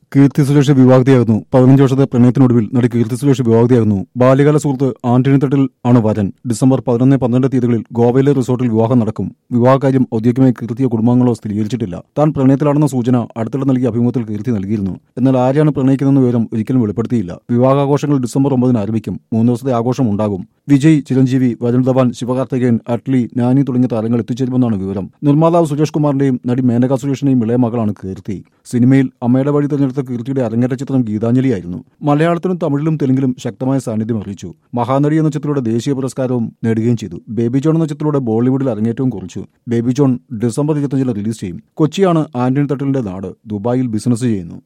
കീർത്തി സുരേഷ് വിവാഹിതയാകുന്നു. 15 വർഷത്തെ പ്രണയത്തിനൊടുവിൽ നടി കീർത്തി സുരേഷ് വിവാഹിതയാകുന്നു. ബാല്യകാല സുഹൃത്ത് ആന്റണി തട്ടിൽ ആണ് വരൻ. ഡിസംബർ 11, 12 തീയതികളിൽ ഗോവയിലെ റിസോർട്ടിൽ വിവാഹം നടക്കും. വിവാഹകാര്യം ഔദ്യോഗികമായി കീർത്തിയോ കുടുംബാംഗങ്ങളോ സ്ഥിരീകരിച്ചിട്ടില്ല. താൻ പ്രണയത്തിലാണെന്ന സൂചന അടുത്തിടെ നൽകിയ അഭിമുഖത്തിൽ കീർത്തി നൽകിയിരുന്നു. എന്നാൽ ആരെയാണ് പ്രണയിക്കുന്നതെന്ന വിവരം ഒരിക്കലും വെളിപ്പെടുത്തിയില്ല. വിവാഹാഘോഷങ്ങൾ ഡിസംബർ 9 ആരംഭിക്കും. 3 ദിവസത്തെ ആഘോഷം ഉണ്ടാകും. വിജയ്, ചിരഞ്ജീവി, വരുൺ ധവാൻ, ശിവകാർത്തികേയൻ, അറ്റ്ലി, നാനി തുടങ്ങിയ താരങ്ങൾ എത്തിച്ചേരുമെന്നാണ് വിവരം. നിർമ്മാതാവ് സുരേഷ് കുമാറിന്റെയും നടി മേനക സുരേഷിന്റെയും ഇളയ മകളാണ് കീർത്തി. സിനിമയിൽ അമ്മയുടെ വഴി തിരഞ്ഞെടുത്ത കീർത്തിയുടെ അരങ്ങേറ്റ ചിത്രം ഗീതാഞ്ജലിയായിരുന്നു. മലയാളത്തിലും തമിഴിലും തെലുങ്കിലും ശക്തമായ സാന്നിധ്യം അറിയിച്ചു. മഹാനടി എന്ന ചിത്രത്തിലൂടെ ദേശീയ പുരസ്കാരവും നേടുകയും ചെയ്തു. ബേബി ജോൺ എന്ന ചിത്രത്തിലൂടെ ബോളിവുഡിൽ അരങ്ങേറ്റവും കുറിച്ചു. ബേബി ജോൺ ഡിസംബർ 25 റിലീസ് ചെയ്യും. കൊച്ചിയാണ് ആന്റണി തട്ടിലിന്റെ നാട്. ദുബായിൽ ബിസിനസ് ചെയ്യുന്നു.